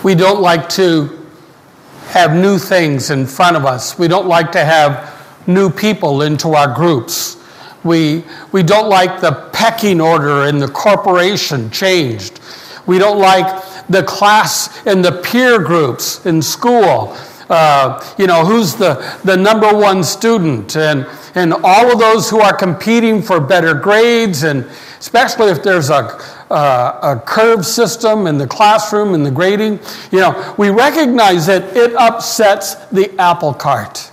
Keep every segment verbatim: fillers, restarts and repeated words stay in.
We don't like to have new things in front of us. We don't like to have new people into our groups. We, we don't like the pecking order in the corporation changed. We don't like the class and the peer groups in school. Uh, you know, who's the, the number one student, and, and all of those who are competing for better grades, and especially if there's a, uh, a curve system in the classroom and the grading. You know, we recognize that it upsets the apple cart.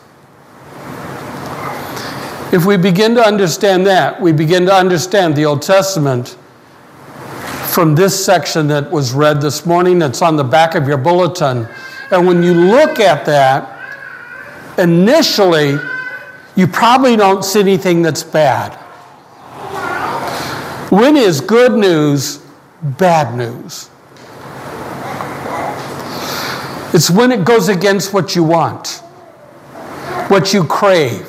If we begin to understand that, we begin to understand the Old Testament from this section that was read this morning. It's on the back of your bulletin. And when you look at that, initially, you probably don't see anything that's bad. When is good news bad news? It's when it goes against what you want, what you crave.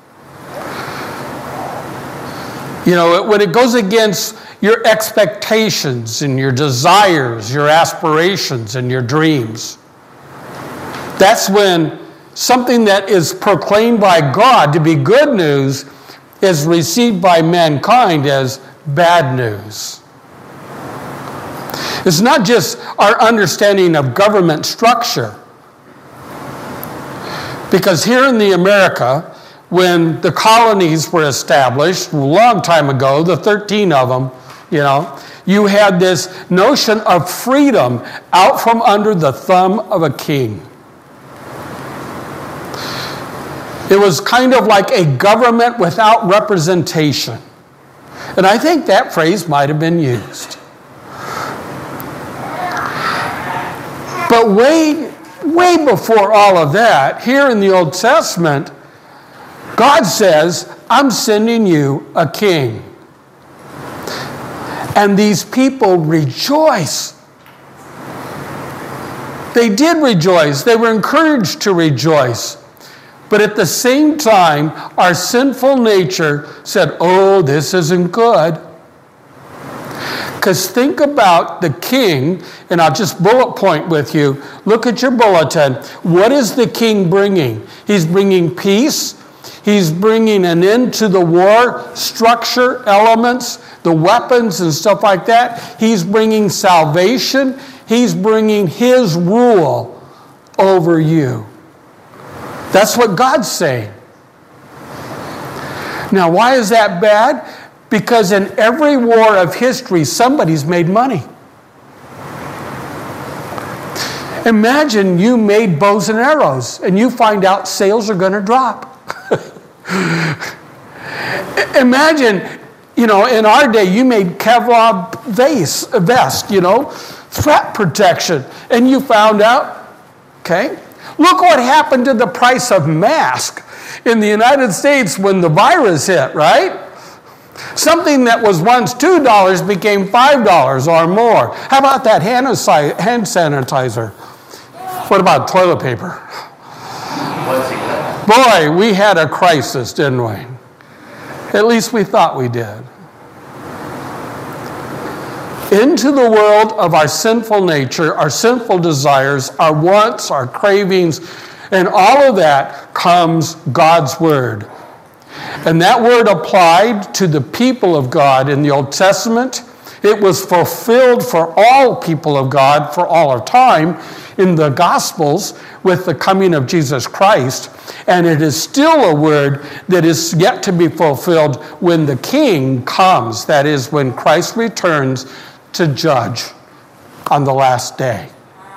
You know, when it goes against your expectations and your desires, your aspirations and your dreams. That's when something that is proclaimed by God to be good news is received by mankind as bad news. It's not just our understanding of government structure. Because here in the America, when the colonies were established a long time ago, the thirteen of them, you know, you had this notion of freedom out from under the thumb of a king. It was kind of like a government without representation. And I think that phrase might have been used. But way, way before all of that, here in the Old Testament, God says, I'm sending you a king. And these people rejoice. They did rejoice. They were encouraged to rejoice. But at the same time, our sinful nature said, oh, this isn't good. Because think about the king, and I'll just bullet point with you. Look at your bulletin. What is the king bringing? He's bringing peace. He's bringing an end to the war structure, elements, the weapons and stuff like that. He's bringing salvation. He's bringing his rule over you. That's what God's saying. Now, why is that bad? Because in every war of history, somebody's made money. Imagine you made bows and arrows, and you find out sales are going to drop. Imagine, you know, in our day, you made Kevlar vase, vest, you know, threat protection, and you found out, okay, look what happened to the price of masks in the United States when the virus hit, right? Something that was once two dollars became five dollars or more. How about that hand sanitizer? What about toilet paper? Boy, we had a crisis, didn't we? At least we thought we did. Into the world of our sinful nature, our sinful desires, our wants, our cravings, and all of that comes God's Word. And that Word applied to the people of God in the Old Testament. It was fulfilled for all people of God for all of time in the Gospels with the coming of Jesus Christ. And it is still a word that is yet to be fulfilled when the King comes. That is, when Christ returns to judge on the last day.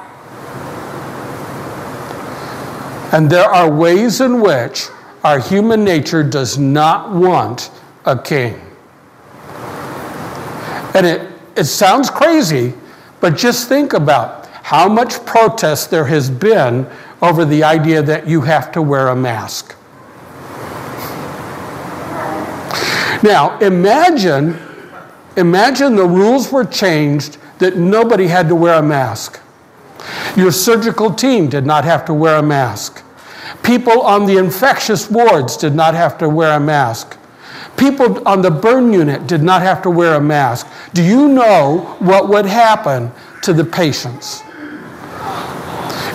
And there are ways in which our human nature does not want a king. And it, it sounds crazy, but just think about how much protest there has been over the idea that you have to wear a mask. Now, imagine, imagine the rules were changed that nobody had to wear a mask. Your surgical team did not have to wear a mask. People on the infectious wards did not have to wear a mask. People on the burn unit did not have to wear a mask. Do you know what would happen to the patients?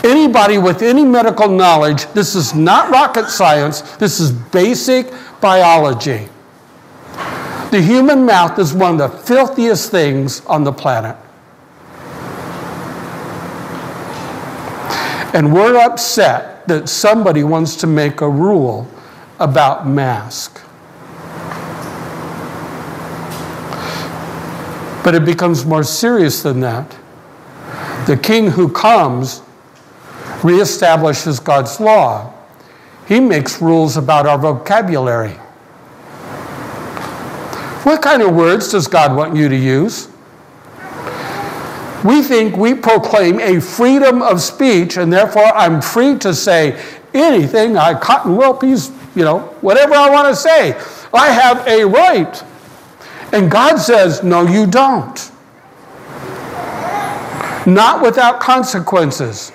Anybody with any medical knowledge, this is not rocket science, this is basic biology. The human mouth is one of the filthiest things on the planet. And we're upset that somebody wants to make a rule about masks. But it becomes more serious than that. The king who comes reestablishes God's law. He makes rules about our vocabulary. What kind of words does God want you to use? We think we proclaim a freedom of speech, and therefore I'm free to say anything, I cotton will piece, you know, whatever I want to say. I have a right. And God says, no, you don't. Not without consequences.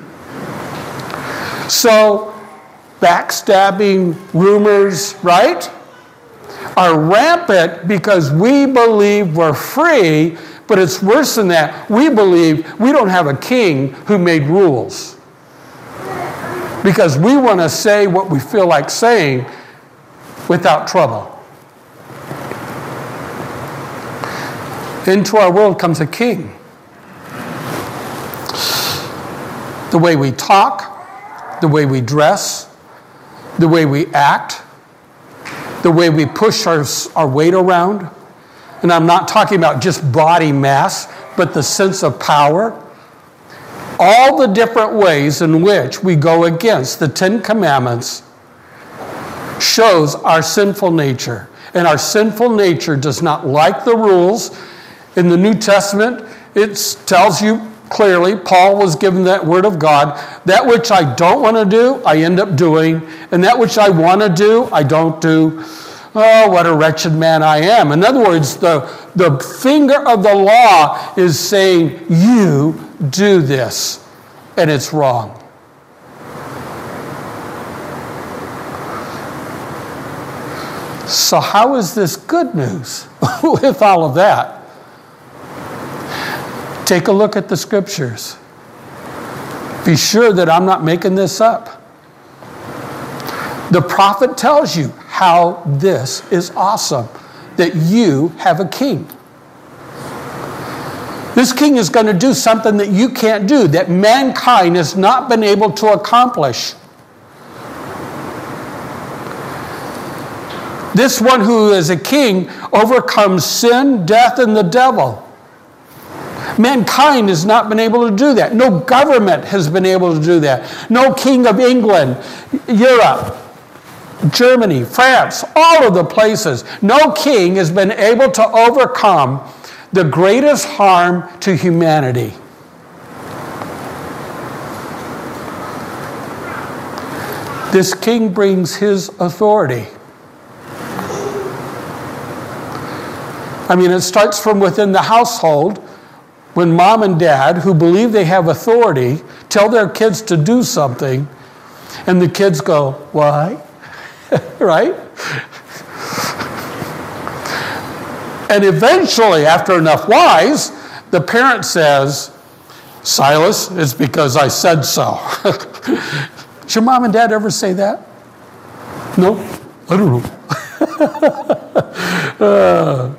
So, backstabbing, rumors, right, are rampant because we believe we're free, but it's worse than that. We believe we don't have a king who made rules. Because we want to say what we feel like saying without trouble. Into our world comes a king. The way we talk, the way we dress, the way we act, the way we push our, our weight around. And I'm not talking about just body mass, but the sense of power. All the different ways in which we go against the Ten Commandments shows our sinful nature. And our sinful nature does not like the rules. In the New Testament, it tells you clearly, Paul was given that word of God, that which I don't want to do, I end up doing, and that which I want to do, I don't do. Oh, what a wretched man I am. In other words, the, the finger of the law is saying, you do this, and it's wrong. So how is this good news with all of that? Take a look at the scriptures. Be sure that I'm not making this up. The prophet tells you how this is awesome, that you have a king. This king is going to do something that you can't do, that mankind has not been able to accomplish. This one who is a king overcomes sin, death, and the devil. Mankind has not been able to do that. No government has been able to do that. No king of England, Europe, Germany, France, all of the places. No king has been able to overcome the greatest harm to humanity. This king brings his authority. I mean, it starts from within the household. When mom and dad, who believe they have authority, tell their kids to do something, and the kids go, why? Right? And eventually, after enough whys, the parent says, Silas, it's because I said so. Did your mom and dad ever say that? No? I don't know. uh,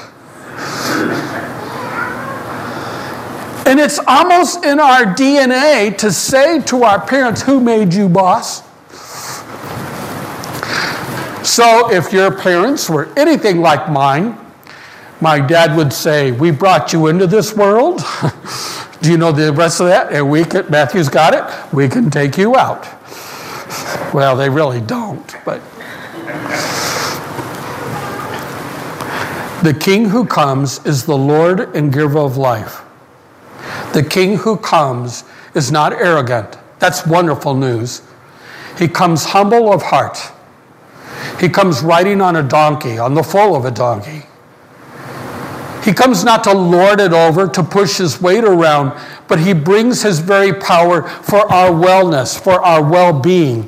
And it's almost in our D N A to say to our parents, who made you boss? So if your parents were anything like mine, my dad would say, we brought you into this world. Do you know the rest of that? And we can, Matthew's got it. We can take you out. Well, they really don't, but. The king who comes is the Lord and giver of life. The king who comes is not arrogant. That's wonderful news. He comes humble of heart. He comes riding on a donkey, on the foal of a donkey. He comes not to lord it over, to push his weight around, but he brings his very power for our wellness, for our well-being.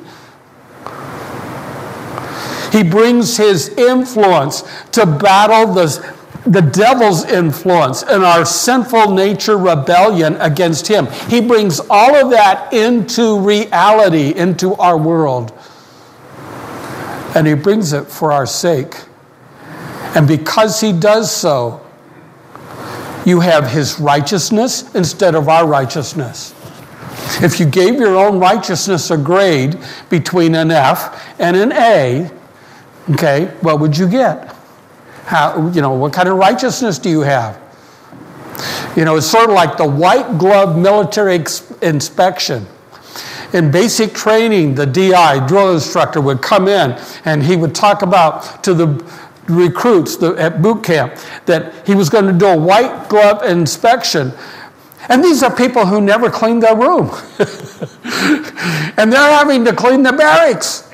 He brings his influence to battle the the devil's influence and our sinful nature rebellion against him. He brings all of that into reality, into our world. And he brings it for our sake. And because he does so, you have his righteousness instead of our righteousness. If you gave your own righteousness a grade between an F and an A, okay, what would you get? How, you know, what kind of righteousness do you have? You know, it's sort of like the white glove military ex- inspection. In basic training, the D I, drill instructor, would come in and he would talk about to the recruits the, at boot camp that he was going to do a white glove inspection. And these are people who never cleaned their room. And they're having to clean the barracks.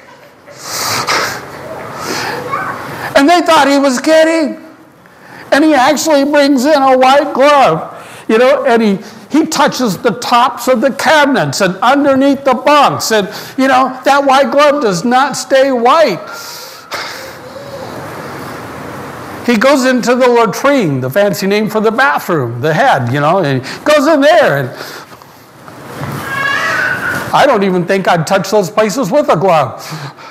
And they thought he was kidding. And he actually brings in a white glove, you know, and he, he touches the tops of the cabinets and underneath the bunks. And, you know, that white glove does not stay white. He goes into the latrine, the fancy name for the bathroom, the head, you know, and he goes in there. And I don't even think I'd touch those places with a glove.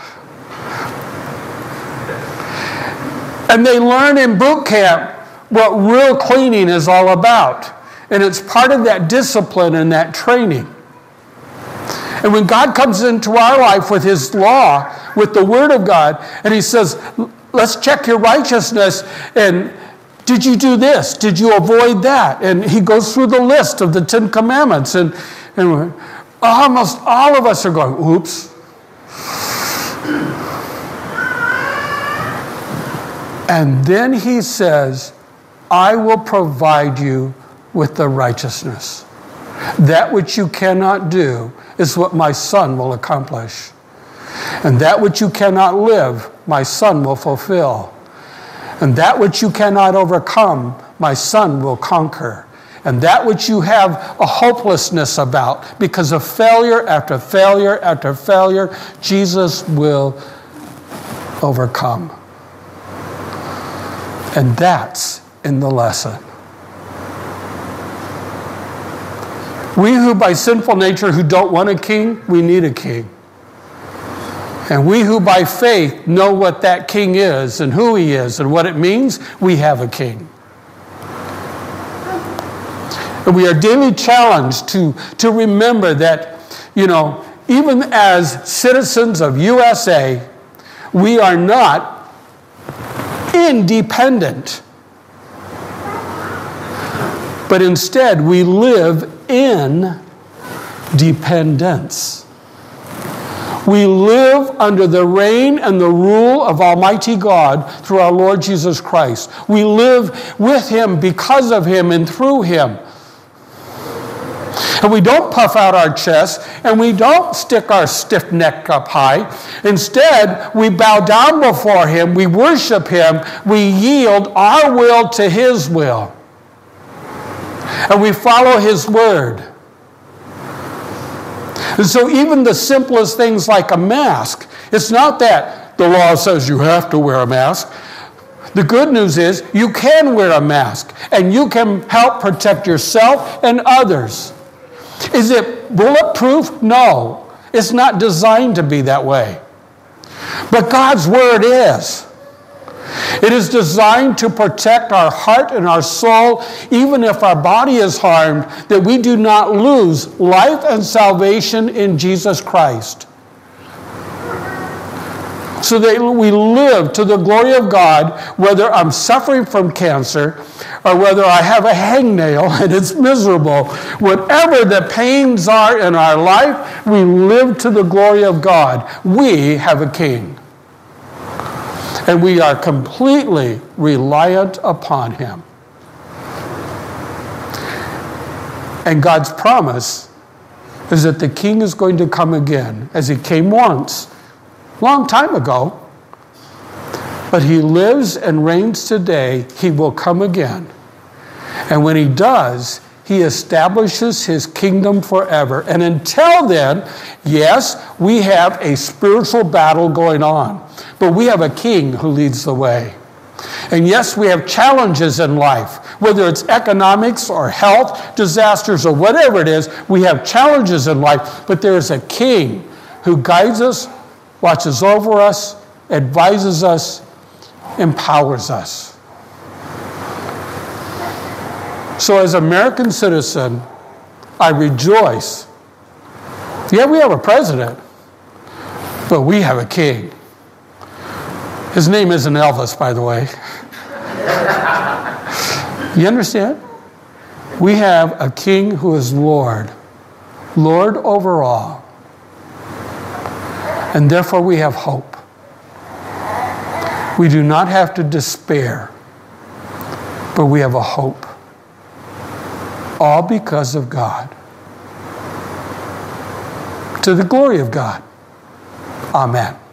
And they learn in boot camp what real cleaning is all about. And it's part of that discipline and that training. And when God comes into our life with his law, with the word of God, and he says, let's check your righteousness, and did you do this? Did you avoid that? And he goes through the list of the Ten Commandments, and, and almost all of us are going, oops. And then he says, I will provide you with the righteousness. That which you cannot do is what my Son will accomplish. And that which you cannot live, my Son will fulfill. And that which you cannot overcome, my Son will conquer. And that which you have a hopelessness about, because of failure after failure after failure, Jesus will overcome. And that's in the lesson. We who by sinful nature who don't want a king, we need a king. And we who by faith know what that king is and who he is and what it means, we have a king. And we are daily challenged to, to remember that, you know, even as citizens of U S A, we are not independent. But instead, we live in dependence. We live under the reign and the rule of Almighty God through our Lord Jesus Christ. We live with him, because of him, and through him. And we don't puff out our chest, and we don't stick our stiff neck up high. Instead, we bow down before him, we worship him, we yield our will to his will. And we follow his word. And so even the simplest things like a mask, it's not that the law says you have to wear a mask. The good news is you can wear a mask, and you can help protect yourself and others. Is it bulletproof? No. It's not designed to be that way. But God's word is. It is designed to protect our heart and our soul, even if our body is harmed, that we do not lose life and salvation in Jesus Christ. So that we live to the glory of God, whether I'm suffering from cancer or whether I have a hangnail and it's miserable. Whatever the pains are in our life, we live to the glory of God. We have a king. And we are completely reliant upon him. And God's promise is that the king is going to come again, as he came once, long time ago. But he lives and reigns today. He will come again. And when he does, he establishes his kingdom forever. And until then, yes, we have a spiritual battle going on. But we have a king who leads the way. And yes, we have challenges in life, whether it's economics or health, disasters, or whatever it is, we have challenges in life, but there is a King who guides us, watches over us, advises us, empowers us. So as an American citizen, I rejoice. Yeah, we have a president, but we have a king. His name isn't Elvis, by the way. You understand? We have a king who is Lord, Lord over all. And therefore we have hope. We do not have to despair, but we have a hope. All because of God. To the glory of God. Amen.